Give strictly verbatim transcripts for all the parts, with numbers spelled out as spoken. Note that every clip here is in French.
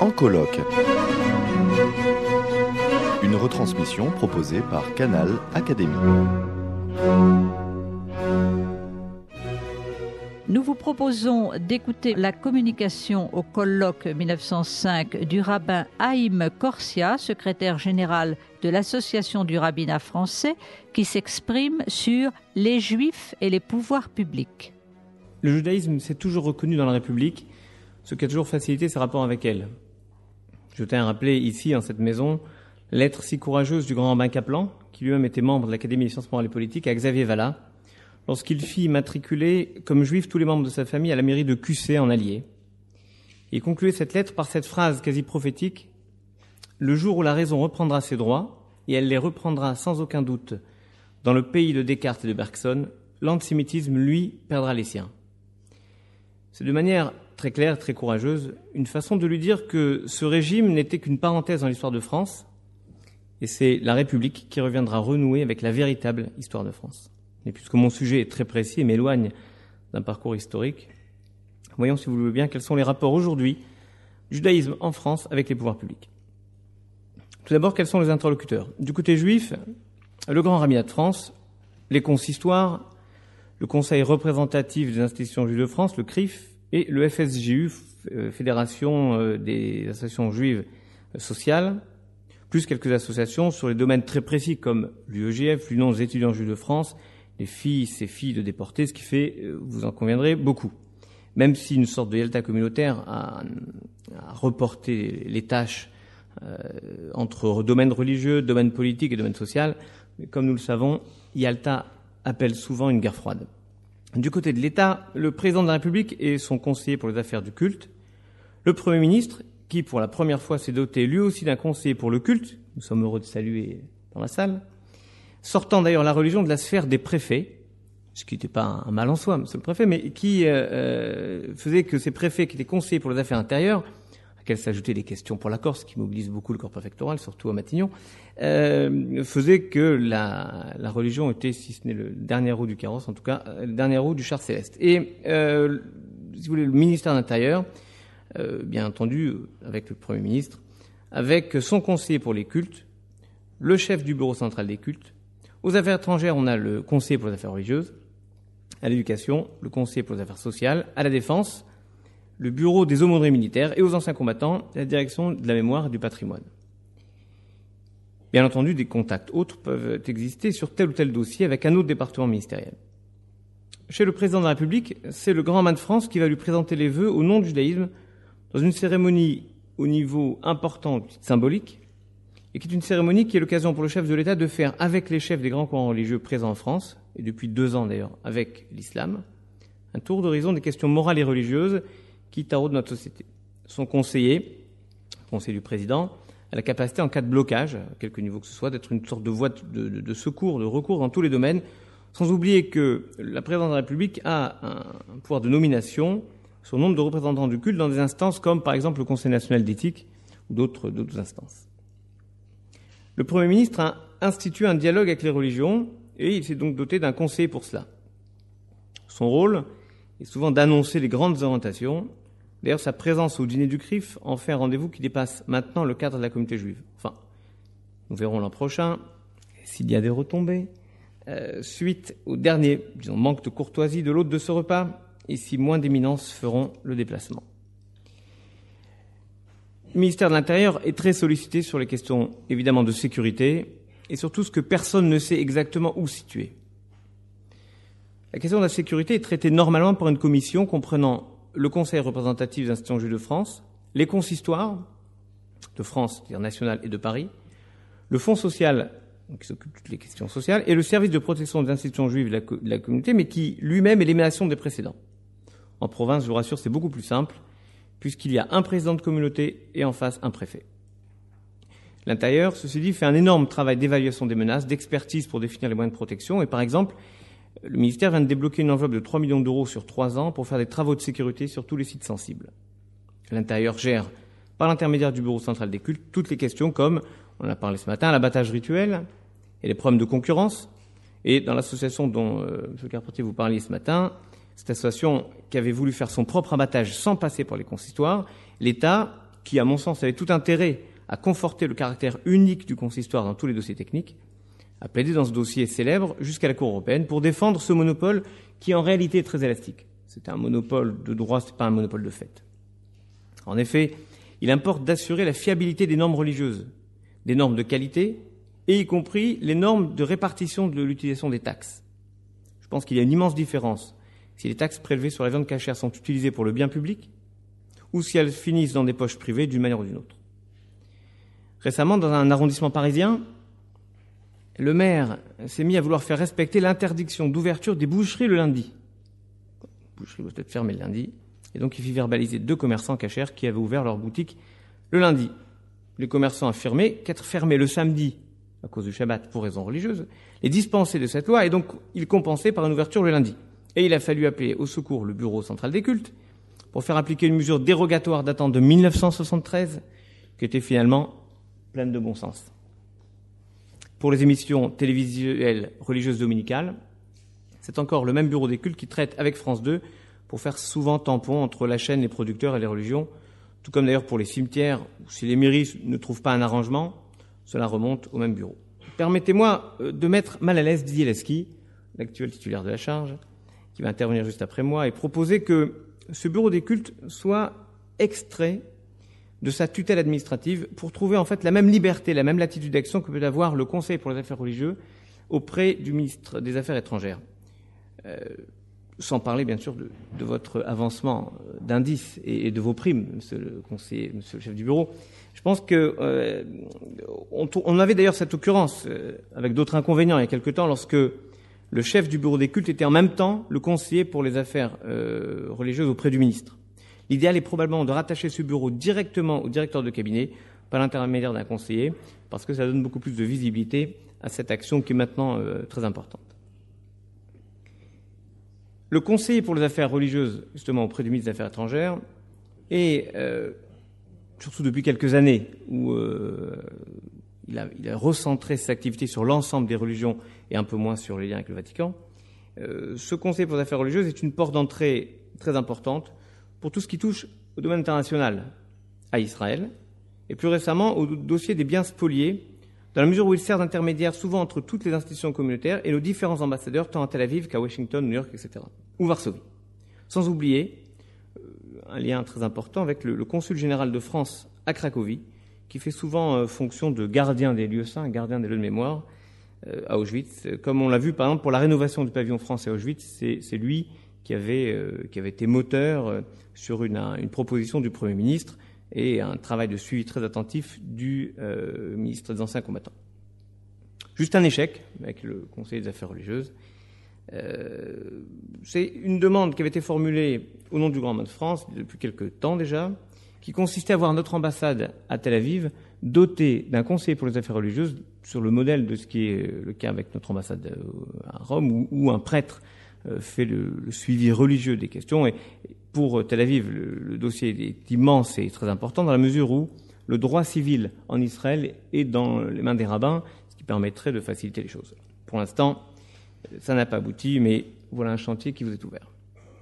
En colloque. Une retransmission proposée par Canal Académie. Nous vous proposons d'écouter la communication au colloque mille neuf cent cinq du rabbin Haïm Korsia, secrétaire général de l'Association du rabbinat français, qui s'exprime sur les Juifs et les pouvoirs publics. Le judaïsme s'est toujours reconnu dans la République, ce qui a toujours facilité ses rapports avec elle. Je tiens à rappeler ici, en cette maison, la lettre si courageuse du grand rabbin Kaplan, qui lui-même était membre de l'Académie des sciences morales et politiques, à Xavier Vallat, lorsqu'il fit matriculer comme juifs tous les membres de sa famille à la mairie de Q C en Allier. Il concluait cette lettre par cette phrase quasi prophétique: « Le jour où la raison reprendra ses droits, et elle les reprendra sans aucun doute dans le pays de Descartes et de Bergson, l'antisémitisme, lui, perdra les siens. » C'est de manière très claire, très courageuse, une façon de lui dire que ce régime n'était qu'une parenthèse dans l'histoire de France, et c'est la République qui reviendra renouer avec la véritable histoire de France. Et puisque mon sujet est très précis et m'éloigne d'un parcours historique, voyons, si vous le voulez bien, quels sont les rapports aujourd'hui du judaïsme en France avec les pouvoirs publics. Tout d'abord, quels sont les interlocuteurs ? Du côté juif, le Grand Rabbinat de France, les consistoires, le Conseil représentatif des institutions juives de France, le C R I F, et le F S J U, Fédération des associations juives sociales, plus quelques associations sur les domaines très précis comme l'U E J F, l'Union des étudiants juifs de France, les fils et filles de déportés, ce qui fait, vous en conviendrez, beaucoup. Même si une sorte de Yalta communautaire a, a reporté les tâches euh, entre domaine religieux, domaine politique et domaine social, mais comme nous le savons, Yalta appelle souvent une guerre froide. Du côté de l'État, le président de la République et son conseiller pour les affaires du culte, le Premier ministre, qui pour la première fois s'est doté lui aussi d'un conseiller pour le culte, nous sommes heureux de saluer dans la salle, sortant d'ailleurs la religion de la sphère des préfets, ce qui n'était pas un mal en soi, monsieur le préfet, mais qui euh, faisait que ces préfets qui étaient conseillers pour les affaires intérieures, à laquelle s'ajoutaient les questions pour la Corse, qui mobilisent beaucoup le corps préfectoral, surtout à Matignon, euh, faisait que la, la religion était, si ce n'est le dernier roue du carrosse, en tout cas, le dernier roue du char céleste. Et, euh, si vous voulez, le ministère de l'Intérieur, euh, bien entendu, avec le Premier ministre, avec son conseiller pour les cultes, le chef du bureau central des cultes. Aux affaires étrangères, on a le conseiller pour les affaires religieuses. À l'éducation, le conseiller pour les affaires sociales. À la défense, le bureau des aumôneries militaires. Et aux anciens combattants, la direction de la mémoire et du patrimoine. Bien entendu, des contacts autres peuvent exister sur tel ou tel dossier avec un autre département ministériel. Chez le président de la République, c'est le grand rabbin de France qui va lui présenter les vœux au nom du judaïsme dans une cérémonie au niveau important, symbolique, et qui est une cérémonie qui est l'occasion pour le chef de l'État de faire avec les chefs des grands courants religieux présents en France, et depuis deux ans d'ailleurs avec l'islam, un tour d'horizon des questions morales et religieuses qui taraudent notre société. Son conseiller, conseiller du président, a la capacité en cas de blocage, à quelque niveau que ce soit, d'être une sorte de voie de, de, de secours, de recours dans tous les domaines, sans oublier que la présidence de la République a un, un pouvoir de nomination sur le nombre de représentants du culte dans des instances comme par exemple le Conseil national d'éthique ou d'autres, d'autres instances. Le Premier ministre a institué un dialogue avec les religions et il s'est donc doté d'un conseiller pour cela. Son rôle est souvent d'annoncer les grandes orientations. D'ailleurs, sa présence au dîner du C R I F en fait un rendez-vous qui dépasse maintenant le cadre de la communauté juive. Enfin, nous verrons l'an prochain s'il y a des retombées, euh, suite au dernier, disons, manque de courtoisie de l'hôte de ce repas et si moins d'éminences feront le déplacement. Le ministère de l'Intérieur est très sollicité sur les questions, évidemment, de sécurité et surtout ce que personne ne sait exactement où situer. La question de la sécurité est traitée normalement par une commission comprenant le Conseil représentatif des institutions juives de France, les consistoires de France, c'est-à-dire nationales et de Paris, le Fonds social, qui s'occupe de toutes les questions sociales, et le service de protection des institutions juives de la, de la communauté, mais qui lui-même est l'émanation des précédents. En province, je vous rassure, c'est beaucoup plus simple, puisqu'il y a un président de communauté et en face un préfet. L'Intérieur, ceci dit, fait un énorme travail d'évaluation des menaces, d'expertise pour définir les moyens de protection. Et par exemple, le ministère vient de débloquer une enveloppe de trois millions d'euros sur trois ans pour faire des travaux de sécurité sur tous les sites sensibles. L'Intérieur gère, par l'intermédiaire du bureau central des cultes, toutes les questions comme, on en a parlé ce matin, l'abattage rituel et les problèmes de concurrence. Et dans l'association dont euh, M. Carpentier vous parliez ce matin, cette association qui avait voulu faire son propre abattage sans passer par les consistoires, l'État qui, à mon sens, avait tout intérêt à conforter le caractère unique du consistoire dans tous les dossiers techniques, a plaidé dans ce dossier célèbre jusqu'à la Cour européenne pour défendre ce monopole qui, en réalité, est très élastique. C'est un monopole de droit, ce n'est pas un monopole de fait. En effet, il importe d'assurer la fiabilité des normes religieuses, des normes de qualité, et y compris les normes de répartition de l'utilisation des taxes. Je pense qu'il y a une immense différence si les taxes prélevées sur la viande cachère sont utilisées pour le bien public ou si elles finissent dans des poches privées d'une manière ou d'une autre. Récemment, dans un arrondissement parisien, le maire s'est mis à vouloir faire respecter l'interdiction d'ouverture des boucheries le lundi. Les boucheries doivent être fermées le lundi. Et donc, il fit verbaliser deux commerçants cachers qui avaient ouvert leur boutique le lundi. Les commerçants affirmaient qu'être fermés le samedi, à cause du Shabbat pour raisons religieuses, les dispensait de cette loi et donc ils compensaient par une ouverture le lundi. Et il a fallu appeler au secours le bureau central des cultes pour faire appliquer une mesure dérogatoire datant de mille neuf cent soixante-treize qui était finalement pleine de bon sens. Pour les émissions télévisuelles religieuses dominicales, c'est encore le même bureau des cultes qui traite avec France deux pour faire souvent tampon entre la chaîne, les producteurs et les religions, tout comme d'ailleurs pour les cimetières, où si les mairies ne trouvent pas un arrangement, cela remonte au même bureau. Permettez-moi de mettre mal à l'aise Didier Lesky, l'actuel titulaire de la charge, qui va intervenir juste après moi, et proposer que ce bureau des cultes soit extrait de sa tutelle administrative pour trouver en fait la même liberté, la même latitude d'action que peut avoir le Conseil pour les affaires religieuses auprès du ministre des Affaires étrangères. Euh, sans parler bien sûr de, de votre avancement d'indices et, et de vos primes, monsieur le conseiller, monsieur le chef du bureau. Je pense que euh, on, on avait d'ailleurs cette occurrence euh, avec d'autres inconvénients il y a quelque temps lorsque le chef du bureau des cultes était en même temps le conseiller pour les affaires euh, religieuses auprès du ministre. L'idéal est probablement de rattacher ce bureau directement au directeur de cabinet par l'intermédiaire d'un conseiller, parce que ça donne beaucoup plus de visibilité à cette action qui est maintenant euh, très importante. Le conseiller pour les affaires religieuses, justement auprès du ministre des Affaires étrangères, est, euh, surtout depuis quelques années, où euh, il, a, il a recentré ses activités sur l'ensemble des religions et un peu moins sur les liens avec le Vatican, euh, ce conseiller pour les affaires religieuses est une porte d'entrée très importante pour tout ce qui touche au domaine international, à Israël, et plus récemment au dossier des biens spoliés, dans la mesure où il sert d'intermédiaire souvent entre toutes les institutions communautaires et nos différents ambassadeurs, tant à Tel Aviv qu'à Washington, New York, et cetera, ou Varsovie. Sans oublier euh, un lien très important avec le, le consul général de France à Cracovie, qui fait souvent euh, fonction de gardien des lieux saints, gardien des lieux de mémoire euh, à Auschwitz. Comme on l'a vu, par exemple, pour la rénovation du pavillon français à Auschwitz, c'est, c'est lui qui avait, euh, qui avait été moteur euh, sur une, une proposition du Premier ministre et un travail de suivi très attentif du euh, ministre des Anciens Combattants. Juste un échec avec le Conseil des Affaires religieuses. Euh, c'est une demande qui avait été formulée au nom du Grand Bain de France depuis quelque temps déjà, qui consistait à voir notre ambassade à Tel Aviv dotée d'un conseiller pour les affaires religieuses sur le modèle de ce qui est le cas avec notre ambassade à Rome, où, où un prêtre euh, fait le, le suivi religieux des questions. Et, pour Tel Aviv, le, le dossier est immense et très important dans la mesure où le droit civil en Israël est dans les mains des rabbins, ce qui permettrait de faciliter les choses. Pour l'instant, ça n'a pas abouti, mais voilà un chantier qui vous est ouvert.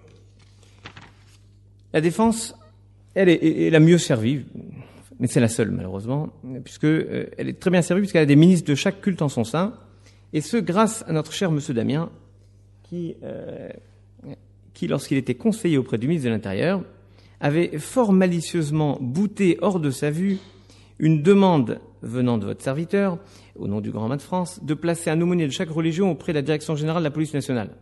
La défense, elle est, est la mieux servie, mais c'est la seule malheureusement, puisque euh, elle est très bien servie puisqu'elle a des ministres de chaque culte en son sein, et ce grâce à notre cher monsieur Damien, qui euh, qui, lorsqu'il était conseiller auprès du ministre de l'Intérieur, avait fort malicieusement bouté hors de sa vue une demande venant de votre serviteur, au nom du Grand Bain de France, de placer un aumônier de chaque religion auprès de la Direction générale de la police nationale.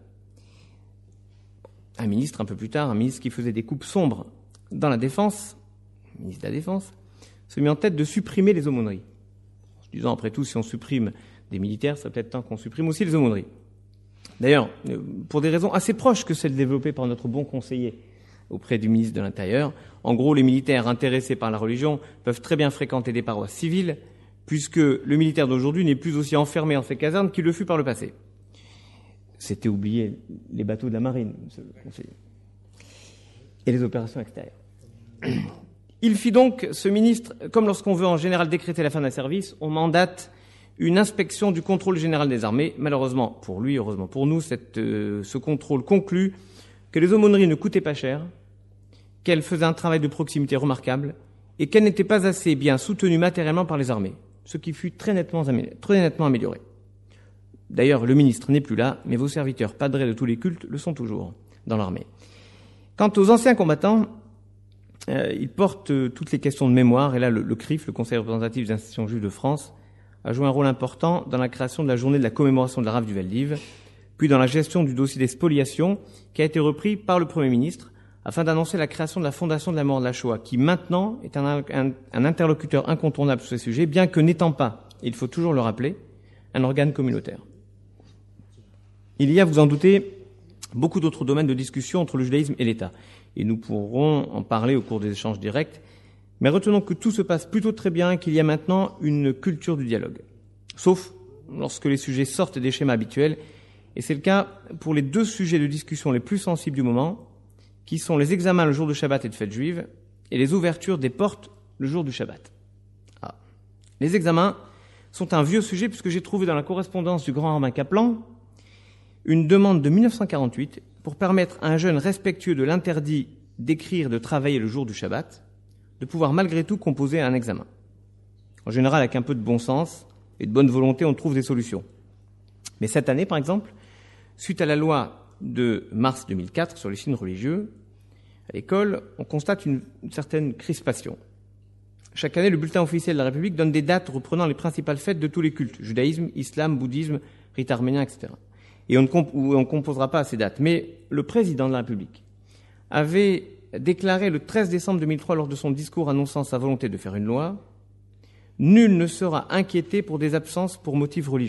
Un ministre, un peu plus tard, un ministre qui faisait des coupes sombres dans la défense, ministre de la Défense, se mit en tête de supprimer les aumôneries. En se disant, après tout, si on supprime des militaires, ça serait peut-être temps qu'on supprime aussi les aumôneries. D'ailleurs, pour des raisons assez proches que celles développées par notre bon conseiller auprès du ministre de l'Intérieur, en gros, les militaires intéressés par la religion peuvent très bien fréquenter des paroisses civiles, puisque le militaire d'aujourd'hui n'est plus aussi enfermé en ses casernes qu'il le fut par le passé. C'était oublier les bateaux de la marine, monsieur le conseiller, et les opérations extérieures. Il fit donc, ce ministre, comme lorsqu'on veut en général décréter la fin d'un service, on mandate une inspection du contrôle général des armées. Malheureusement pour lui, heureusement pour nous, cette, euh, ce contrôle conclut que les aumôneries ne coûtaient pas cher, qu'elles faisaient un travail de proximité remarquable et qu'elle n'était pas assez bien soutenue matériellement par les armées, ce qui fut très nettement, très nettement amélioré. D'ailleurs, le ministre n'est plus là, mais vos serviteurs padrés de tous les cultes le sont toujours dans l'armée. Quant aux anciens combattants, euh, ils portent euh, toutes les questions de mémoire, et là le, le C R I F, le Conseil représentatif des institutions juives de France, a joué un rôle important dans la création de la journée de la commémoration de la rafle du Veldiv, puis dans la gestion du dossier des spoliations, qui a été repris par le Premier ministre, afin d'annoncer la création de la Fondation de la mémoire de la Shoah, qui maintenant est un, un, un interlocuteur incontournable sur ces sujets, bien que n'étant pas, et il faut toujours le rappeler, un organe communautaire. Il y a, vous en doutez, beaucoup d'autres domaines de discussion entre le judaïsme et l'État, et nous pourrons en parler au cours des échanges directs, mais retenons que tout se passe plutôt très bien et qu'il y a maintenant une culture du dialogue. Sauf lorsque les sujets sortent des schémas habituels, et c'est le cas pour les deux sujets de discussion les plus sensibles du moment, qui sont les examens le jour de Shabbat et de fête juive, et les ouvertures des portes le jour du Shabbat. Ah. Les examens sont un vieux sujet, puisque j'ai trouvé dans la correspondance du grand rabbin Kaplan une demande de mille neuf cent quarante-huit pour permettre à un jeune respectueux de l'interdit d'écrire, de travailler le jour du Shabbat, de pouvoir malgré tout composer un examen. En général, avec un peu de bon sens et de bonne volonté, on trouve des solutions. Mais cette année, par exemple, suite à la loi de mars deux mille quatre sur les signes religieux, à l'école, on constate une, une certaine crispation. Chaque année, le bulletin officiel de la République donne des dates reprenant les principales fêtes de tous les cultes, judaïsme, islam, bouddhisme, rite arménien, et cetera. Et on ne comp- on composera pas à ces dates. Mais le président de la République avait déclaré le treize décembre deux mille trois, lors de son discours annonçant sa volonté de faire une loi, « Nul ne sera inquiété pour des absences pour motifs religieux ».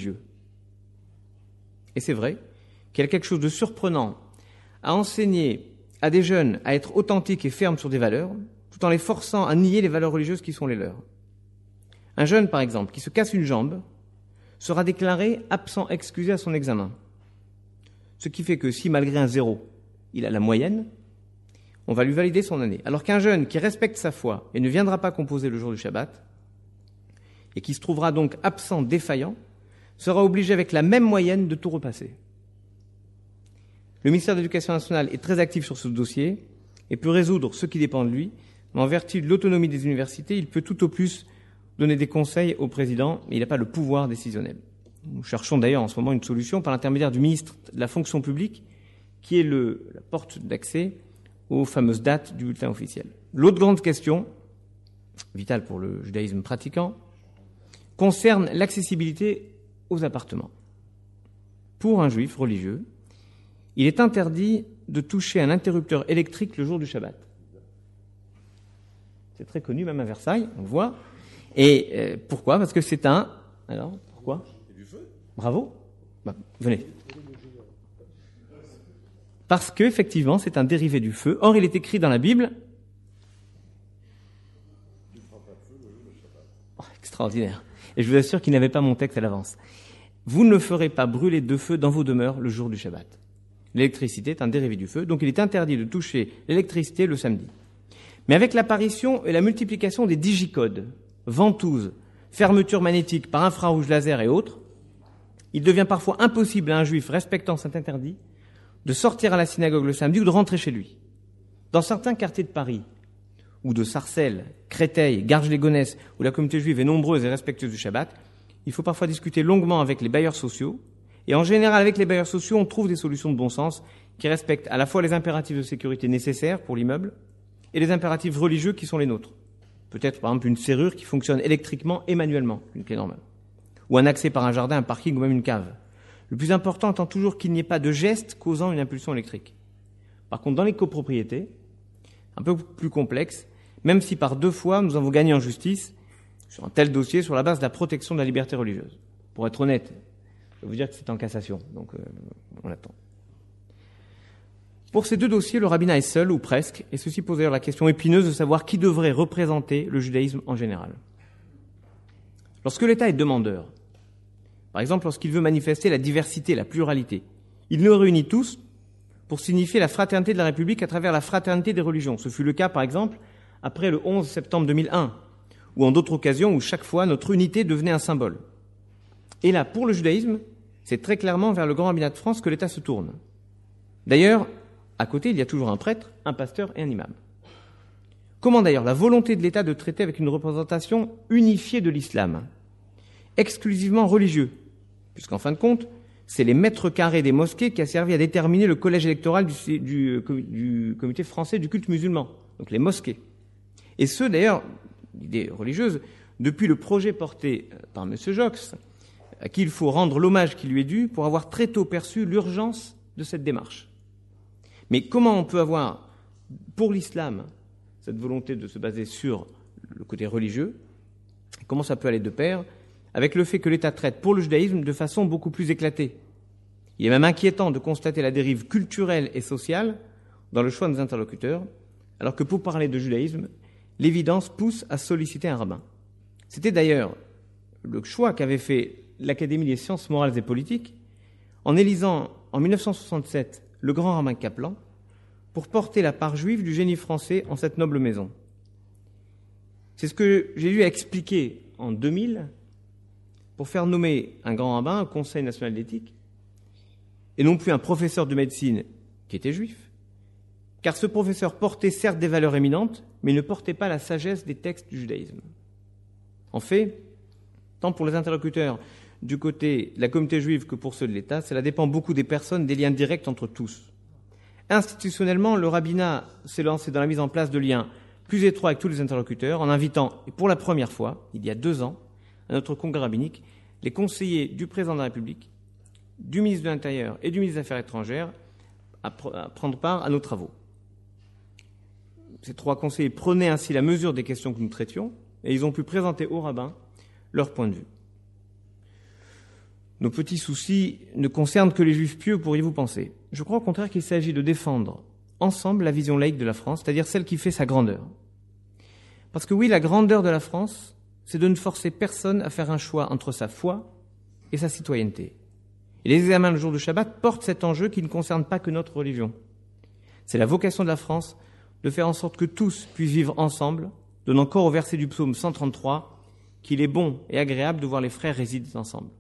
Et c'est vrai qu'il y a quelque chose de surprenant à enseigner à des jeunes à être authentiques et fermes sur des valeurs, tout en les forçant à nier les valeurs religieuses qui sont les leurs. Un jeune, par exemple, qui se casse une jambe, sera déclaré absent excusé à son examen. Ce qui fait que si, malgré un zéro, il a la moyenne, on va lui valider son année. Alors qu'un jeune qui respecte sa foi et ne viendra pas composer le jour du Shabbat, et qui se trouvera donc absent, défaillant, sera obligé avec la même moyenne de tout repasser. Le ministère de l'Éducation nationale est très actif sur ce dossier et peut résoudre ce qui dépend de lui, mais en vertu de l'autonomie des universités, il peut tout au plus donner des conseils au président, mais il n'a pas le pouvoir décisionnel. Nous cherchons d'ailleurs en ce moment une solution par l'intermédiaire du ministre de la fonction publique, qui est le, la porte d'accès aux fameuses dates du bulletin officiel. L'autre grande question, vitale pour le judaïsme pratiquant, concerne l'accessibilité aux appartements. Pour un juif religieux, il est interdit de toucher un interrupteur électrique le jour du Shabbat. C'est très connu, même à Versailles, on le voit. Et euh, pourquoi ? Parce que c'est un... Alors, pourquoi ? Bravo. Bah, venez. Parce que, effectivement, c'est un dérivé du feu. Or, il est écrit dans la Bible... Oh, extraordinaire. Et je vous assure qu'il n'avait pas mon texte à l'avance. Vous ne ferez pas brûler de feu dans vos demeures le jour du Shabbat. L'électricité est un dérivé du feu, donc il est interdit de toucher l'électricité le samedi. Mais avec l'apparition et la multiplication des digicodes, ventouses, fermetures magnétiques par infrarouge laser et autres, il devient parfois impossible à un juif respectant cet interdit de sortir à la synagogue le samedi ou de rentrer chez lui. Dans certains quartiers de Paris, ou de Sarcelles, Créteil, Garges-les-Gonesse, où la communauté juive est nombreuse et respectueuse du Shabbat, il faut parfois discuter longuement avec les bailleurs sociaux. Et en général, avec les bailleurs sociaux, on trouve des solutions de bon sens qui respectent à la fois les impératifs de sécurité nécessaires pour l'immeuble et les impératifs religieux qui sont les nôtres. Peut-être, par exemple, une serrure qui fonctionne électriquement et manuellement, une clé normale. Ou un accès par un jardin, un parking ou même une cave. Le plus important étant toujours qu'il n'y ait pas de geste causant une impulsion électrique. Par contre, dans les copropriétés, un peu plus complexe, même si par deux fois nous avons gagné en justice sur un tel dossier sur la base de la protection de la liberté religieuse. Pour être honnête, je vais vous dire que c'est en cassation, donc euh, on attend. Pour ces deux dossiers, le rabbinat est seul, ou presque, et ceci pose d'ailleurs la question épineuse de savoir qui devrait représenter le judaïsme en général. Lorsque l'État est demandeur, par exemple lorsqu'il veut manifester la diversité, la pluralité, il nous réunit tous pour signifier la fraternité de la République à travers la fraternité des religions. Ce fut le cas, par exemple, après le onze septembre deux mille un, ou en d'autres occasions où chaque fois notre unité devenait un symbole. Et là, pour le judaïsme, c'est très clairement vers le grand rabbinat de France que l'État se tourne. D'ailleurs, à côté, il y a toujours un prêtre, un pasteur et un imam. Comment d'ailleurs la volonté de l'État de traiter avec une représentation unifiée de l'islam, exclusivement religieux, puisqu'en fin de compte, c'est les mètres carrés des mosquées qui a servi à déterminer le collège électoral du, du, du Comité français du culte musulman, donc les mosquées. Et ce, d'ailleurs, l'idée religieuse, depuis le projet porté par M. Joxe, à qui il faut rendre l'hommage qui lui est dû pour avoir très tôt perçu l'urgence de cette démarche. Mais comment on peut avoir, pour l'islam, cette volonté de se baser sur le côté religieux, comment ça peut aller de pair avec le fait que l'État traite pour le judaïsme de façon beaucoup plus éclatée. Il est même inquiétant de constater la dérive culturelle et sociale dans le choix de nos interlocuteurs, alors que pour parler de judaïsme, l'évidence pousse à solliciter un rabbin. C'était d'ailleurs le choix qu'avait fait l'Académie des sciences morales et politiques en élisant en mille neuf cent soixante-sept le grand rabbin Kaplan pour porter la part juive du génie français en cette noble maison. C'est ce que j'ai eu à expliquer en deux mille pour faire nommer un grand rabbin au Conseil national d'éthique et non plus un professeur de médecine qui était juif, car ce professeur portait certes des valeurs éminentes, mais il ne portait pas la sagesse des textes du judaïsme. En fait, tant pour les interlocuteurs du côté de la communauté juive que pour ceux de l'État, cela dépend beaucoup des personnes, des liens directs entre tous. Institutionnellement, le rabbinat s'est lancé dans la mise en place de liens plus étroits avec tous les interlocuteurs, en invitant, et pour la première fois, il y a deux ans, à notre congrès rabbinique, les conseillers du président de la République, du ministre de l'Intérieur et du ministre des Affaires étrangères à, pr- à prendre part à nos travaux. Ces trois conseillers prenaient ainsi la mesure des questions que nous traitions, et ils ont pu présenter aux rabbins leur point de vue. Nos petits soucis ne concernent que les juifs pieux, pourriez-vous penser. Je crois au contraire qu'il s'agit de défendre ensemble la vision laïque de la France, c'est-à-dire celle qui fait sa grandeur. Parce que oui, la grandeur de la France, c'est de ne forcer personne à faire un choix entre sa foi et sa citoyenneté. Et les examens le jour de Shabbat portent cet enjeu qui ne concerne pas que notre religion. C'est la vocation de la France de faire en sorte que tous puissent vivre ensemble, donnant corps au verset du psaume cent trente-trois, qu'il est bon et agréable de voir les frères résider ensemble.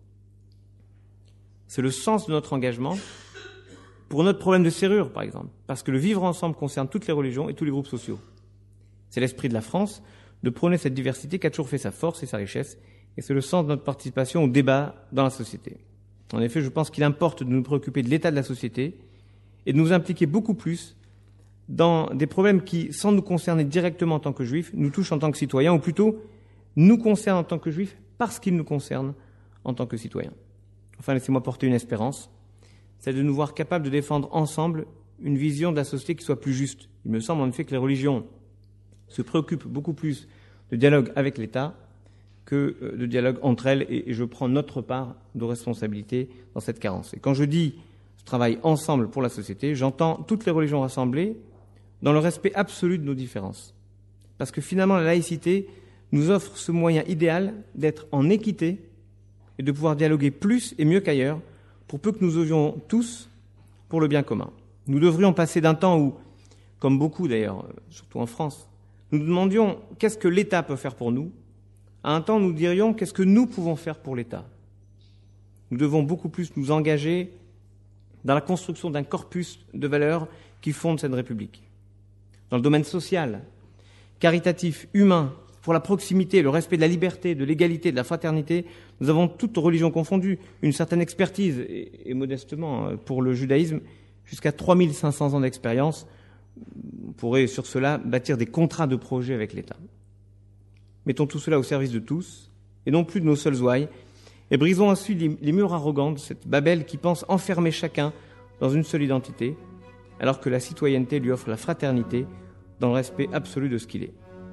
C'est le sens de notre engagement pour notre problème de serrure, par exemple, parce que le vivre ensemble concerne toutes les religions et tous les groupes sociaux. C'est l'esprit de la France de prôner cette diversité qui a toujours fait sa force et sa richesse, et c'est le sens de notre participation au débat dans la société. En effet, je pense qu'il importe de nous préoccuper de l'état de la société et de nous impliquer beaucoup plus dans des problèmes qui, sans nous concerner directement en tant que juifs, nous touchent en tant que citoyens, ou plutôt nous concernent en tant que juifs parce qu'ils nous concernent en tant que citoyens. Enfin, laissez-moi porter une espérance, c'est de nous voir capables de défendre ensemble une vision de la société qui soit plus juste. Il me semble en effet que les religions se préoccupent beaucoup plus de dialogue avec l'État que de dialogue entre elles, et je prends notre part de responsabilité dans cette carence. Et quand je dis ce travail ensemble pour la société, j'entends toutes les religions rassemblées dans le respect absolu de nos différences. Parce que finalement, la laïcité nous offre ce moyen idéal d'être en équité et de pouvoir dialoguer plus et mieux qu'ailleurs, pour peu que nous œuvrions tous pour le bien commun. Nous devrions passer d'un temps où, comme beaucoup d'ailleurs, surtout en France, nous demandions qu'est-ce que l'État peut faire pour nous, à un temps où nous dirions qu'est-ce que nous pouvons faire pour l'État. Nous devons beaucoup plus nous engager dans la construction d'un corpus de valeurs qui fonde cette République. Dans le domaine social, caritatif, humain, pour la proximité, le respect de la liberté, de l'égalité, de la fraternité, nous avons toutes religions confondues une certaine expertise, et, et modestement, pour le judaïsme, jusqu'à trois mille cinq cents ans d'expérience. On pourrait, sur cela, bâtir des contrats de projet avec l'État. Mettons tout cela au service de tous, et non plus de nos seules ouailles, et brisons ainsi les, les murs arrogants de cette Babel qui pense enfermer chacun dans une seule identité, alors que la citoyenneté lui offre la fraternité dans le respect absolu de ce qu'il est.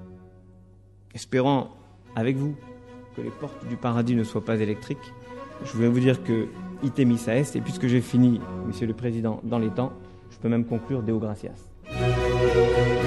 Espérant, avec vous, que les portes du paradis ne soient pas électriques, je voulais vous dire que ite missa est, et puisque j'ai fini, Monsieur le Président, dans les temps, je peux même conclure Deo gratias.